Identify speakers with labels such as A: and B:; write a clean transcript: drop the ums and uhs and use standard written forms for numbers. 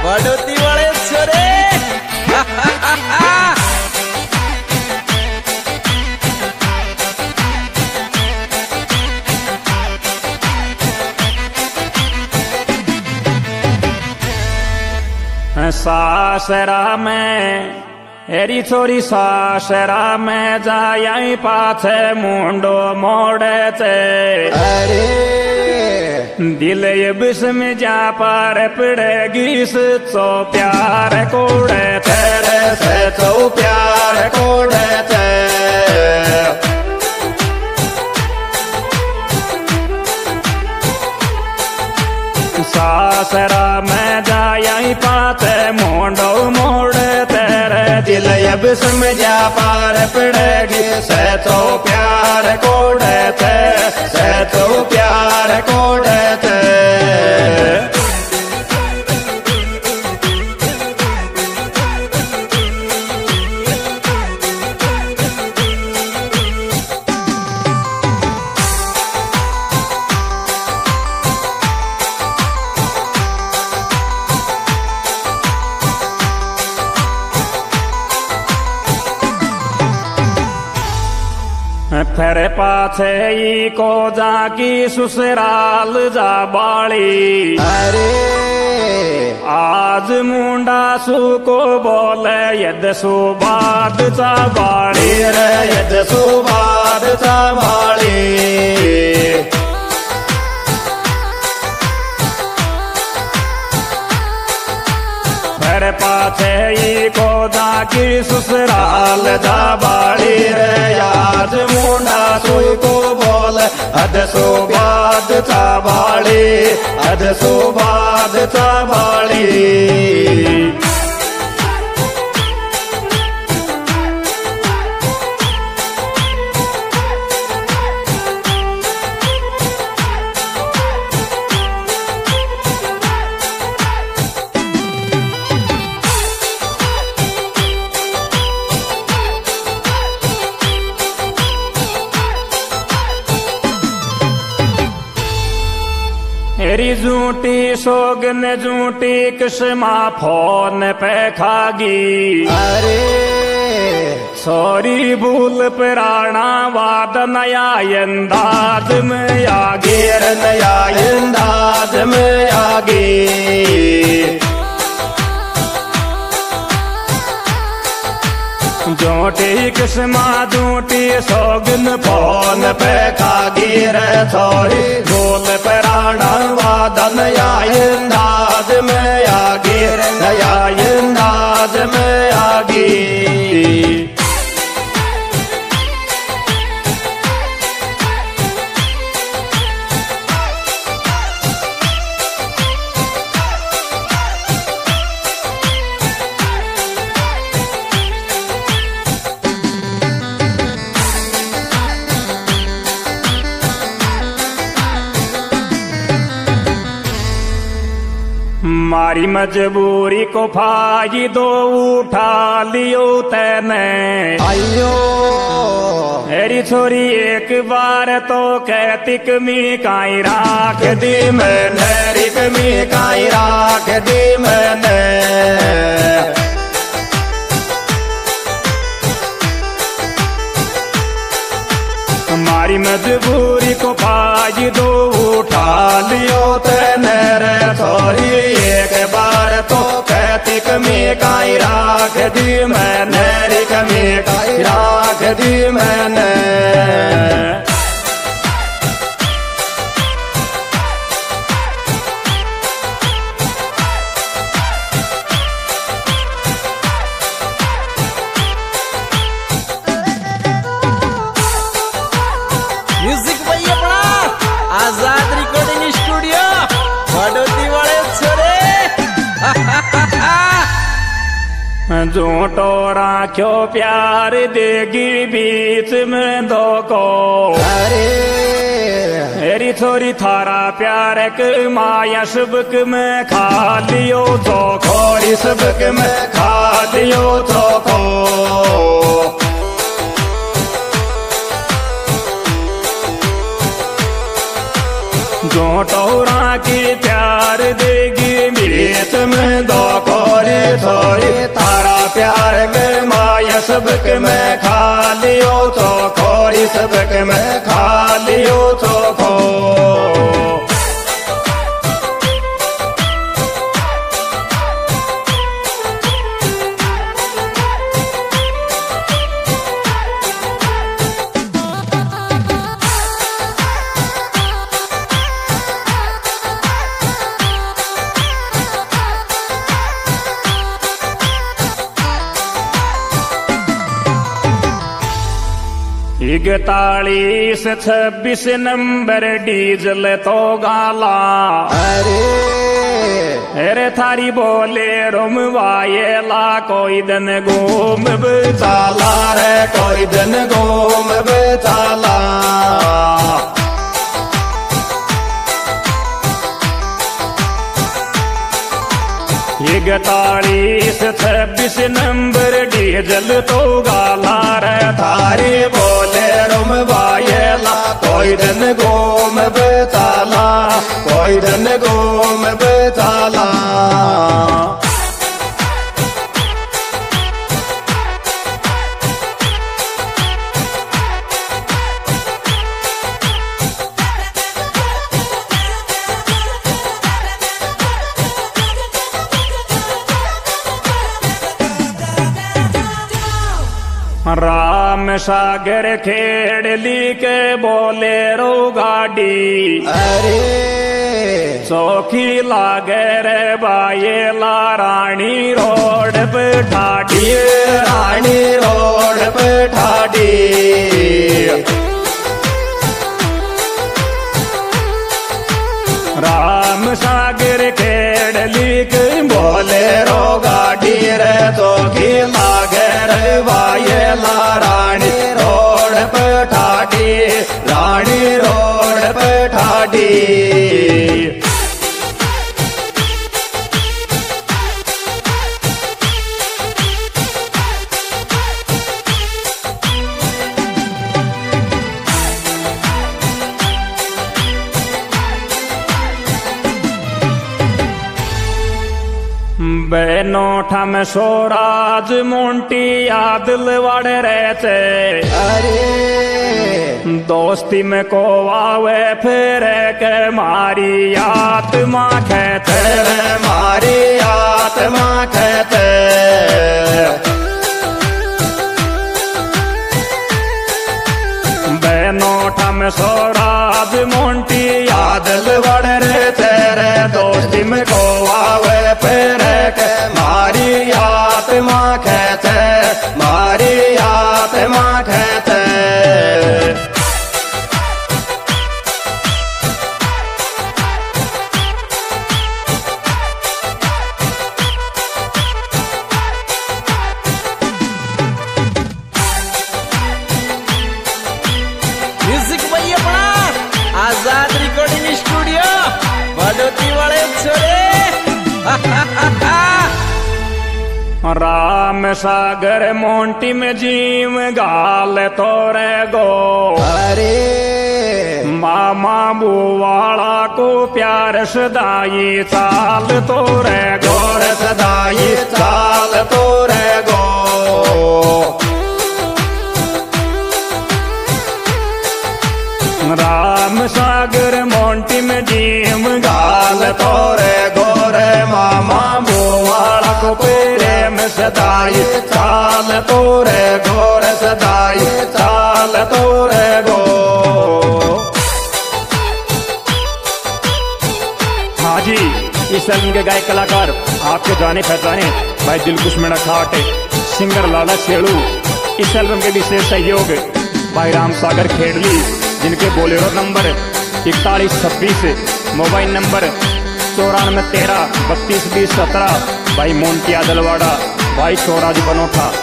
A: वडोती वाले छोरे
B: सासरा में एरी छोरी सासरा में जाई पाछे मुंडो मोड़े चे
A: अरे
B: दिल ये बिस्म जा पर पड़ेगी सो प्यार कोड़े तेरे से तो प्यार कोड़े चे सासरा में जाई पाते मोड़ो मोड़े तेरे दिल ये बिस्म जा पार पड़ेगी से तो प्यार कोड़े थे से तो प्यार कोड़े थे फिर पाछे ई को जाकी ससुराल जा बाड़ी
A: अरे
B: आज मुंडा सु को बोले यद सुबाद चा बाड़ी रे यद सुबाद चा बाड़ी फिर पाछे ई को जाकी ससुराल जा बाड़ी रे आज मुंडा सुई को बोल अध सुबाद चा बाड़ी अध सुबाद चा बाड़ी मेरी झूठी सोगन झूठी किस्मा फोन पे खागी
A: अरे
B: सॉरी भूल पुराना वाद नया अंदाज में आगे
A: नया अंदाज में आगे
B: झूठी किस्मा झूठी सोगन फोन पे खागी रे सॉरी भूल पुराना वाद नया अंदाज में आगे नया अंदाज में आगे मारी मजबूरी को फायदो उठा लियो तैने
A: आयो
B: मेरी छोरी एक बार तो कहती कमी काई राख दी मैंने
A: कमी काई राख दी मैंने
B: हमारी मजबूरी को फायदो उठा लियो तैने रे छोरी एक बार तो कहती कमी काई राख दी मैंने कमी काई राख दी मैंने
A: म्यूजिक भाई अपना आजाद रिकॉर्डिंग स्टूडियो वडोती वाले छोरे
B: झूठो राख्यो प्यार देगी बीच में दो को
A: अरे
B: मेरी छोरी थारा प्यार के माया सबक में खा लियो तो खोरी सबक में खा लियो तो को झूठो राखी प्यार देगी बीच में दो कोरी छोरी तारा प्यार के माया सबक में खा लियो चोखोरी सबक में खा लियो चोखो। इकतालीस 26 नंबर डीजल तो गाला अरे थारी बोले रोम वायेला कोई दिन घूम बेचाला रे कोई दिन घूम बेचाला। इकतालीस 26 नंबर डीजल तो गाला रे थारी बोले रोम वायेला कोई दिन घूम बेचाला कोई दिन घूम बेचाला। राम सागर खेड़ली के बोलेरो गाड़ी चौकी लागे रे बायेला रानी रोड पे ठाडी रानी रोड पे ठाडी। राम सागर खेड़ली के बोलेरो गाड़ी रे चौकी लागे रे बायेला रानी रोड पे ठाडी रानी रोड पे ठाडी। बेनोठा में सोराज मोंटी यादल वाड़े रहते दोस्ती में को आवे फिर के मारी आत्मा कहते मारी आत्मा कहते। बेनोठा में सोराज मोंटी यादल वाड़े रहते दोस्ती में को आवे फिर के मारी आत्मा कहते मारी आत्मा कहते।
C: म्यूजिक भाई अपना आजाद रिकॉर्डिंग स्टूडियो बड़ोती वाले छोरे।
B: राम सागर मोंटी में जीव गाल तोरे गो मामा बुवाड़ा को प्यार सदाई चाल तोरे गोर सदाई चाल तोरे गो। राम सागर मोंटी में जीव गाल तोरे गोरे मामा बुवाड़ा को प्रेम सदाई चाल तोरे गोर सदाई चाल तोरे गो। हाँ जी, इस फिल्म के गायक कलाकार आपके जाने पहचाने भाई दिलकुश मेरा खाट सिंगर लाला शेड़ू। इस एल्बम के विशेष सहयोग भाई राम सागर खेड़ली जिनके बोलेरो नंबर 4126 मोबाइल नंबर 9413 322017 भाई मोंटी आदलवाड़ा भाई शोराज बनोठा।